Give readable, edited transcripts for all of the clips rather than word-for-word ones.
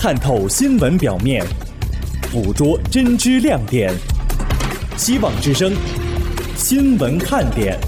探透新闻表面，捕捉真知亮点。希望之声新闻看点。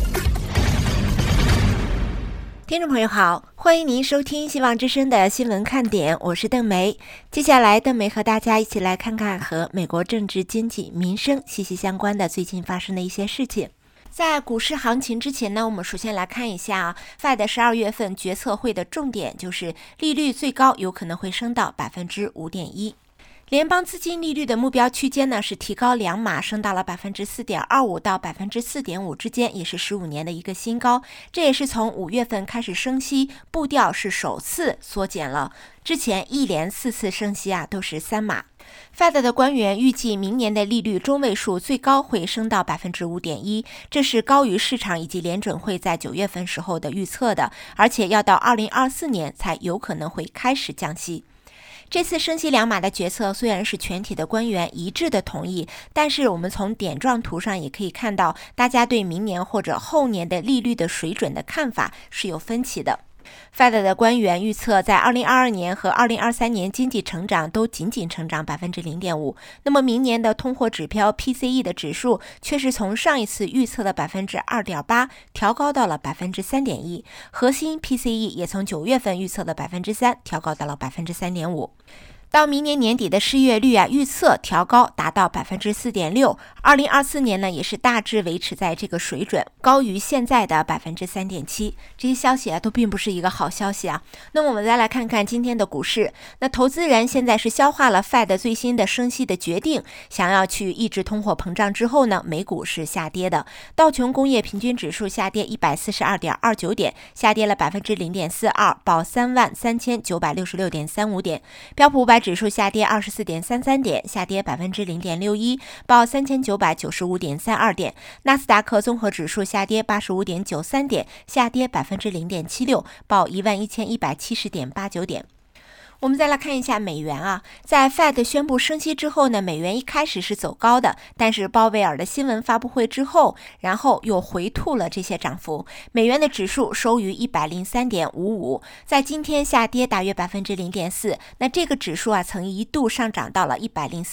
听众朋友好，欢迎您收听希望之声的新闻看点，我是邓梅。接下来邓梅和大家一起来看看和美国政治、经济、民生息息相关的最近发生的一些事情。在股市行情之前呢，我们首先来看一下Fed 12月份决策会的重点，就是利率最高有可能会升到 5.1%。联邦资金利率的目标区间呢是提高2码，升到了 4.25% 到 4.5% 之间，也是15年的一个新高。这也是从5月份开始升息，步调是首次缩减了。之前一连4次升息都是3码。Fed 的官员预计明年的利率中位数最高会升到 5.1%， 这是高于市场以及联准会在9月份时候的预测的，而且要到2024年才有可能会开始降息。这次升息2码的决策虽然是全体的官员一致的同意，但是我们从点状图上也可以看到，大家对明年或者后年的利率的水准的看法是有分歧的。Fed 的官员预测在2022年和2023年经济成长都仅成长 0.5%， 那么明年的通货指标 PCE 的指数却是从上一次预测的 2.8% 调高到了 3.1%， 核心 PCE 也从9月份预测的 3% 调高到了 3.5%。到明年年底的失业率预测调高达到 4.6%， 2024年呢也是大致维持在这个水准，高于现在的 3.7%。 这些消息都并不是一个好消息那么我们再来看看今天的股市。那投资人现在是消化了 Fed 最新的升息的决定，想要去抑制通货膨胀之后呢，美股是下跌的。道琼工业平均指数下跌 142.29 点，下跌了 0.42%， 报 33,966.35 点。标普500指数下跌 24.33 点，下跌 0.61%， 报 3995.32 点。纳斯达克综合指数下跌 85.93 点，下跌 0.76%， 报 11,170.89 点。我们再来看一下美元在 Fed 宣布升息之后呢，美元一开始是走高的，但是鲍威尔的新闻发布会之后，然后又回吐了这些涨幅。美元的指数收于 103.55， 在今天下跌大约 0.4%， 那这个指数曾一度上涨到了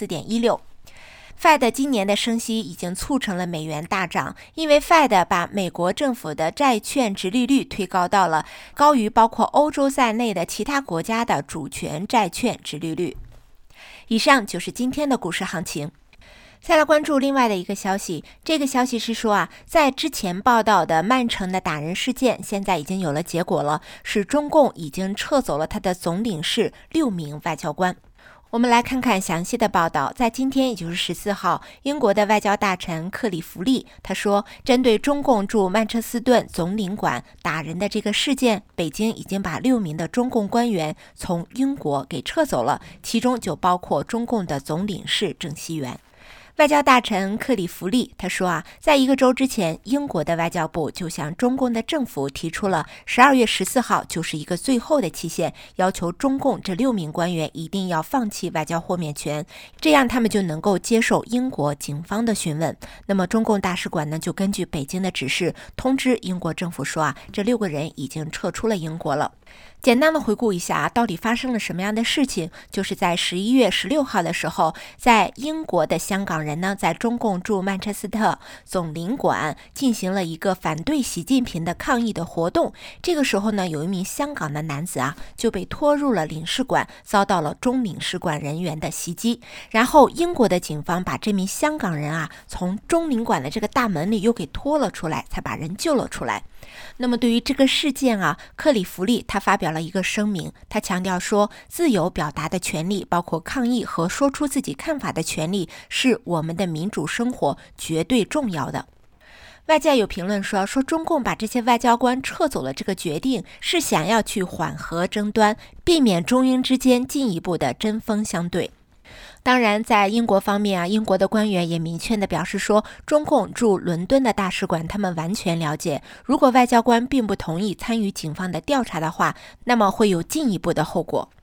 104.16。Fed 今年的升息已经促成了美元大涨，因为 Fed 把美国政府的债券殖利率推高到了高于包括欧洲在内的其他国家的主权债券殖利率。以上就是今天的股市行情。再来关注另外的一个消息，这个消息是说在之前报道的曼城的打人事件现在已经有了结果了，是中共已经撤走了他的总领事6名外交官。我们来看看详细的报道。在今天也就是14号，英国的外交大臣克里弗利他说，针对中共驻曼彻斯顿总领馆打人的这个事件，北京已经把6名的中共官员从英国给撤走了，其中就包括中共的总领事郑熙元。外交大臣克里弗利他说在1个周之前，英国的外交部就向中共的政府提出了12月14号就是一个最后的期限，要求中共这6名官员一定要放弃外交豁免权，这样他们就能够接受英国警方的询问。那么中共大使馆呢，就根据北京的指示通知英国政府说这6个人已经撤出了英国了。简单的回顾一下到底发生了什么样的事情，就是在11月16号的时候，在英国的香港人呢，在中共驻曼彻斯特总领馆进行了一个反对习近平的抗议的活动。这个时候呢，有一名香港的男子就被拖入了领事馆，遭到了中领事馆人员的袭击。然后英国的警方把这名香港人从中领馆的这个大门里又给拖了出来，才把人救了出来。那么对于这个事件克里弗利他发表了一个声明，他强调说，自由表达的权利，包括抗议和说出自己看法的权利，是我们的民主生活绝对重要的。外界有评论说中共把这些外交官撤走了这个决定，是想要去缓和争端，避免中英之间进一步的针锋相对。当然在英国方面英国的官员也明确地表示说，中共驻伦敦的大使馆他们完全了解，如果外交官并不同意参与警方的调查的话，那么会有进一步的后果。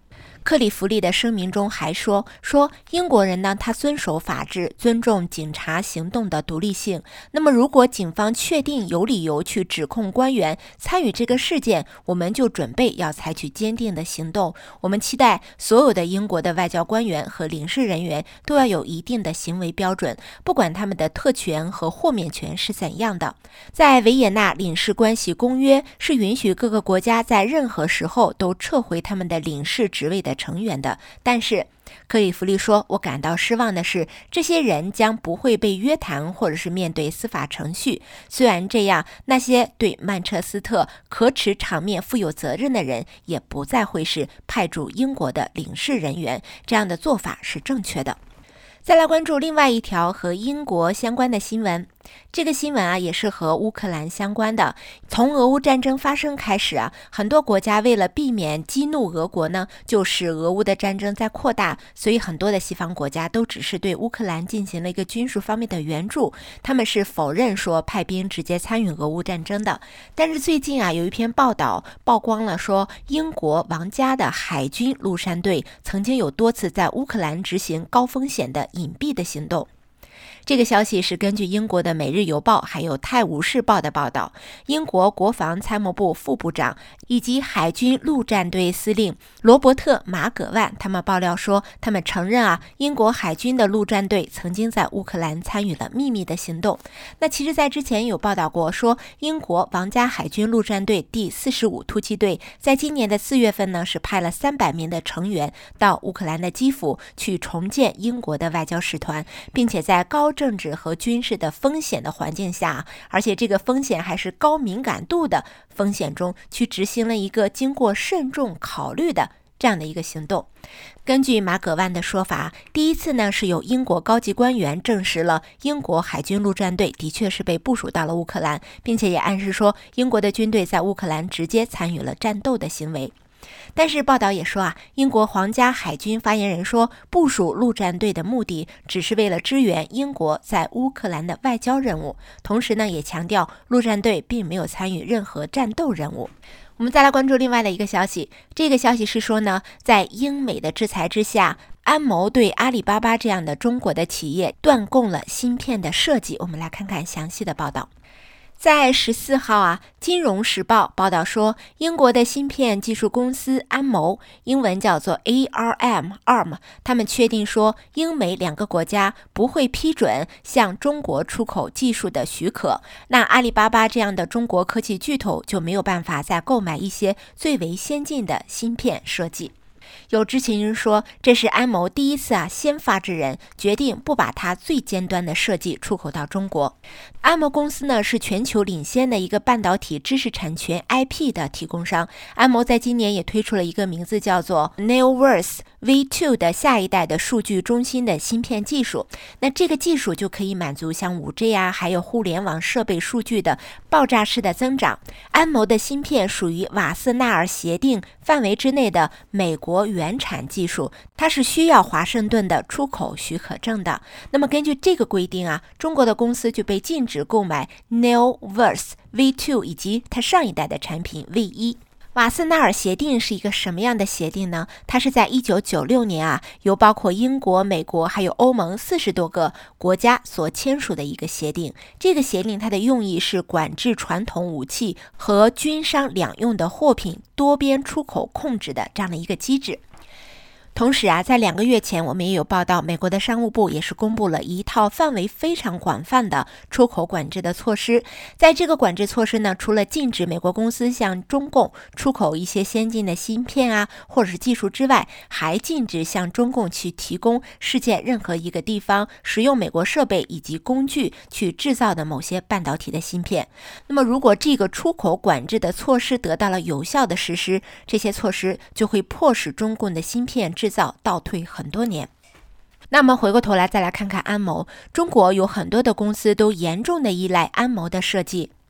克里夫利的声明中还说英国人呢，他遵守法治，尊重警察行动的独立性。那么如果警方确定有理由去指控官员参与这个事件，我们就准备要采取坚定的行动。我们期待所有的英国的外交官员和领事人员都要有一定的行为标准，不管他们的特权和豁免权是怎样的。在维也纳领事关系公约是允许各个国家在任何时候都撤回他们的领事职位的成员的，但是克里夫利说，我感到失望的是，这些人将不会被约谈或者是面对司法程序。虽然这样，那些对曼彻斯特可耻场面负有责任的人也不再会是派驻英国的领事人员，这样的做法是正确的。再来关注另外一条和英国相关的新闻，这个新闻啊也是和乌克兰相关的。从俄乌战争发生开始啊，很多国家为了避免激怒俄国呢，就使俄乌的战争在扩大，所以很多的西方国家都只是对乌克兰进行了一个军事方面的援助，他们是否认说派兵直接参与俄乌战争的。但是最近啊，有一篇报道曝光了说，英国皇家的海军陆战队曾经有多次在乌克兰执行高风险的隐蔽的行动。这个消息是根据英国的《每日邮报》还有《泰晤士报》的报道，英国国防参谋部副部长以及海军陆战队司令罗伯特·马葛万他们爆料说，他们承认英国海军的陆战队曾经在乌克兰参与了秘密的行动。那其实在之前有报道过说，英国皇家海军陆战队第45突击队在今年的4月份呢，是派了300名的成员到乌克兰的基辅去重建英国的外交使团，并且在高政治和军事的风险的环境下，而且这个风险还是高敏感度的风险中，去执行了一个经过慎重考虑的这样的一个行动。根据马葛万的说法，第一次呢是由英国高级官员证实了英国海军陆战队的确是被部署到了乌克兰，并且也暗示说英国的军队在乌克兰直接参与了战斗的行为。但是报道也说英国皇家海军发言人说，部署陆战队的目的只是为了支援英国在乌克兰的外交任务，同时呢也强调陆战队并没有参与任何战斗任务。我们再来关注另外的一个消息，这个消息是说呢，在英美的制裁之下，安谋对阿里巴巴这样的中国的企业断供了芯片的设计。我们来看看详细的报道。在14号金融时报报道说，英国的芯片技术公司安谋，英文叫做 ARM， 他们确定说，英美2个国家不会批准向中国出口技术的许可，那阿里巴巴这样的中国科技巨头就没有办法再购买一些最为先进的芯片设计。有知情人说，这是安谋第一次先发制人，决定不把它最尖端的设计出口到中国。安谋公司呢是全球领先的一个半导体知识产权 IP 的提供商。安谋在今年也推出了一个名字叫做 Neoverse V2 的下一代的数据中心的芯片技术。那这个技术就可以满足像 5G 还有互联网设备数据的爆炸式的增长。安谋的芯片属于瓦斯纳尔协定范围之内的美国原产技术，它是需要华盛顿的出口许可证的。那么根据这个规定中国的公司就被禁止购买 Neoverse V2 以及它上一代的产品 V1。瓦斯纳尔协定是一个什么样的协定呢？它是在1996年由包括英国、美国还有欧盟40多个国家所签署的一个协定。这个协定它的用意是管制传统武器和军商两用的货品多边出口控制的这样的一个机制。同时在2个月前，我们也有报道，美国的商务部也是公布了一套范围非常广泛的出口管制的措施。在这个管制措施呢，除了禁止美国公司向中共出口一些先进的芯片或者是技术之外，还禁止向中共去提供世界任何一个地方使用美国设备以及工具去制造的某些半导体的芯片。那么如果这个出口管制的措施得到了有效的实施，这些措施就会迫使中共的芯片制造倒退很多年。那么回过头来再来看看安谋，中国有很多的公司都严重的依赖安谋的设计。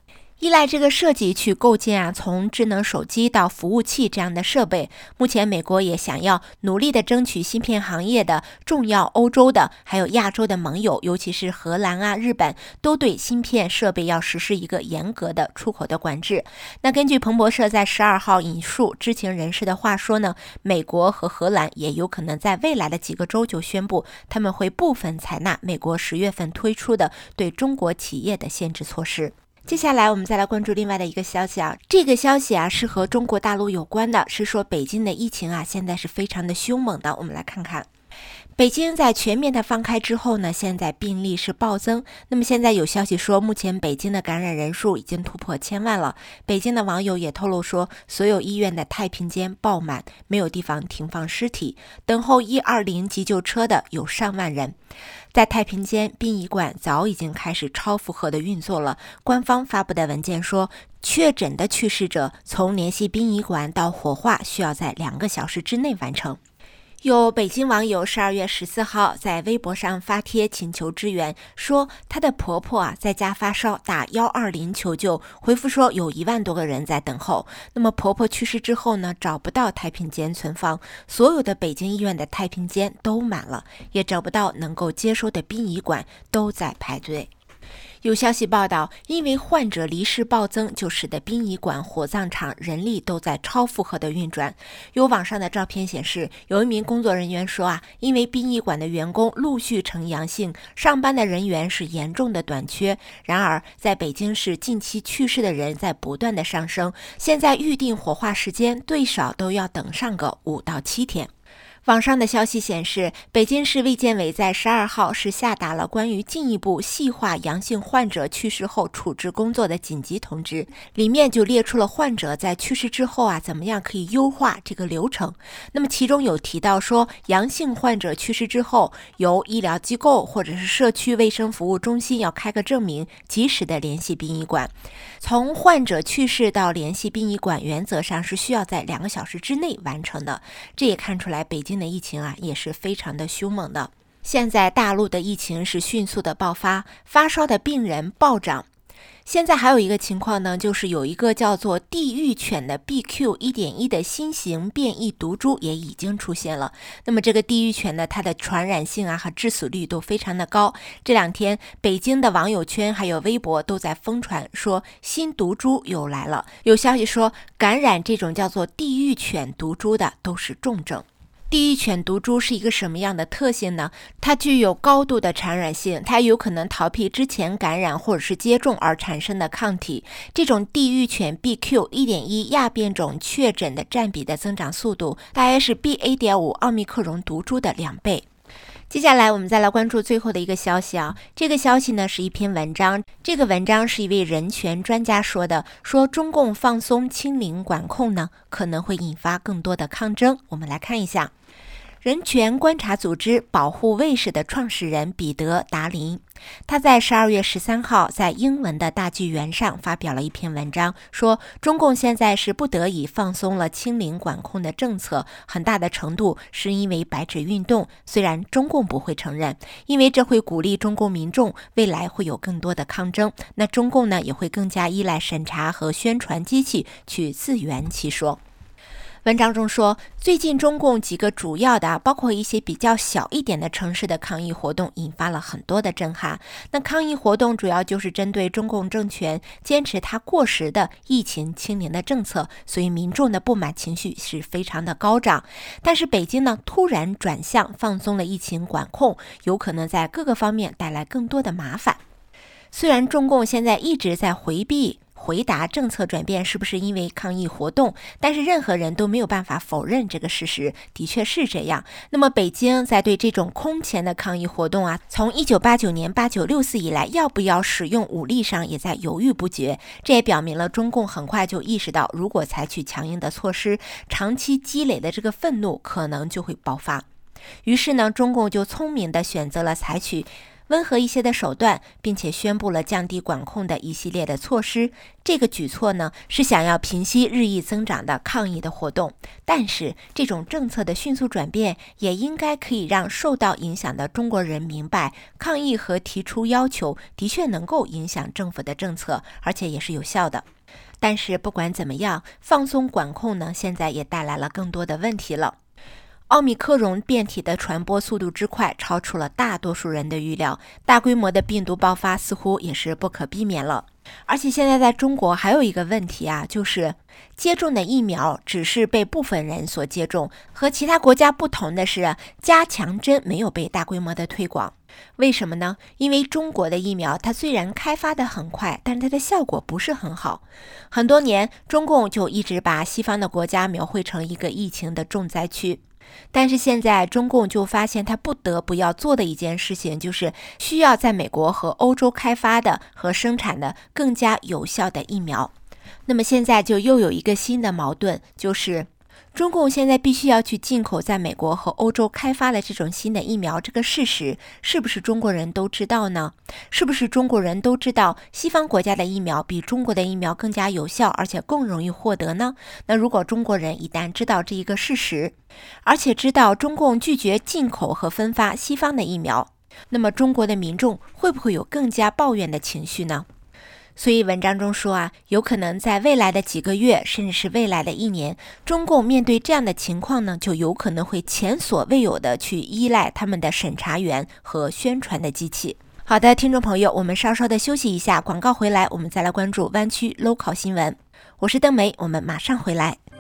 依赖这个设计去构建从智能手机到服务器这样的设备。目前美国也想要努力的争取芯片行业的重要欧洲的还有亚洲的盟友，尤其是荷兰日本，都对芯片设备要实施一个严格的出口的管制。那根据彭博社在12号引述知情人士的话说呢，美国和荷兰也有可能在未来的几个周就宣布他们会部分采纳美国10月份推出的对中国企业的限制措施。接下来我们再来关注另外的一个消息这个消息是和中国大陆有关的，是说北京的疫情现在是非常的凶猛的。我们来看看北京在全面的放开之后呢，现在病例是暴增。那么现在有消息说，目前北京的感染人数已经突破1000万了。北京的网友也透露说，所有医院的太平间爆满，没有地方停放尸体，等候120急救车的有上万人。在太平间殡仪馆早已经开始超负荷的运作了。官方发布的文件说，确诊的去世者从联系殡仪馆到火化需要在2个小时之内完成。有北京网友12月14号在微博上发帖请求支援，说她的婆婆在家发烧，打120求救，回复说有1万多个人在等候。那么婆婆去世之后呢，找不到太平间存放，所有的北京医院的太平间都满了，也找不到能够接收的殡仪馆，都在排队。有消息报道，因为患者离世暴增，就使得殡仪馆、火葬场人力都在超负荷的运转。有网上的照片显示，有一名工作人员说因为殡仪馆的员工陆续呈阳性，上班的人员是严重的短缺。然而，在北京市近期去世的人在不断的上升，现在预定火化时间最少都要等上个5到7天。网上的消息显示，北京市卫健委在12号是下达了关于进一步细化阳性患者去世后处置工作的紧急通知，里面就列出了患者在去世之后怎么样可以优化这个流程。那么其中有提到说，阳性患者去世之后，由医疗机构或者是社区卫生服务中心要开个证明，及时的联系殡仪馆。从患者去世到联系殡仪馆，原则上是需要在2个小时之内完成的。这也看出来北京的疫情也是非常的凶猛的。现在大陆的疫情是迅速的爆发，发烧的病人暴涨。现在还有一个情况呢，就是有一个叫做地狱犬的 BQ.1.1 的新型变异毒株也已经出现了。那么这个地狱犬呢，它的传染性和致死率都非常的高。这2天北京的网友圈还有微博都在疯传说新毒株又来了。有消息说，感染这种叫做地狱犬毒株的都是重症。地狱犬毒株是一个什么样的特性呢？它具有高度的传染性，它有可能逃避之前感染或者是接种而产生的抗体。这种地狱犬 BQ.1.1 亚变种确诊的占比的增长速度大约是 BA.5 奥密克戎毒株的2倍。接下来我们再来关注最后的一个消息这个消息呢是一篇文章，这个文章是一位人权专家说的，说中共放松清零管控呢，可能会引发更多的抗争。我们来看一下。人权观察组织保护卫士的创始人彼得·达林，他在12月13号在英文的大纪元上发表了一篇文章，说中共现在是不得已放松了清零管控的政策，很大的程度是因为白纸运动，虽然中共不会承认，因为这会鼓励中共民众未来会有更多的抗争，那中共呢也会更加依赖审查和宣传机器去自圆其说。文章中说，最近中共几个主要的包括一些比较小一点的城市的抗议活动引发了很多的震撼。那抗议活动主要就是针对中共政权坚持它过时的疫情清零的政策，所以民众的不满情绪是非常的高涨。但是北京呢突然转向放松了疫情管控，有可能在各个方面带来更多的麻烦。虽然中共现在一直在回答政策转变是不是因为抗议活动，但是任何人都没有办法否认这个事实，的确是这样。那么北京在对这种空前的抗议活动从1989年8964以来要不要使用武力上也在犹豫不决，这也表明了中共很快就意识到，如果采取强硬的措施，长期积累的这个愤怒可能就会爆发。于是呢，中共就聪明地选择了采取温和一些的手段，并且宣布了降低管控的一系列的措施。这个举措呢，是想要平息日益增长的抗议的活动。但是这种政策的迅速转变，也应该可以让受到影响的中国人明白，抗议和提出要求的确能够影响政府的政策，而且也是有效的。但是不管怎么样，放松管控呢，现在也带来了更多的问题了。奥密克戎变体的传播速度之快，超出了大多数人的预料，大规模的病毒爆发似乎也是不可避免了。而且现在在中国还有一个问题啊，就是接种的疫苗只是被部分人所接种，和其他国家不同的是，加强针没有被大规模的推广。为什么呢？因为中国的疫苗它虽然开发的很快，但是它的效果不是很好。很多年，中共就一直把西方的国家描绘成一个疫情的重灾区。但是现在中共就发现他不得不要做的一件事情，就是需要在美国和欧洲开发的和生产的更加有效的疫苗。那么现在就又有一个新的矛盾，就是中共现在必须要去进口在美国和欧洲开发的这种新的疫苗，这个事实是不是中国人都知道呢？是不是中国人都知道西方国家的疫苗比中国的疫苗更加有效，而且更容易获得呢？那如果中国人一旦知道这一个事实，而且知道中共拒绝进口和分发西方的疫苗，那么中国的民众会不会有更加抱怨的情绪呢？所以文章中说啊，有可能在未来的几个月，甚至是未来的1年，中共面对这样的情况呢，就有可能会前所未有的去依赖他们的审查员和宣传的机器。好的，听众朋友，我们稍稍的休息一下，广告回来，我们再来关注湾区 local 新闻。我是邓梅，我们马上回来。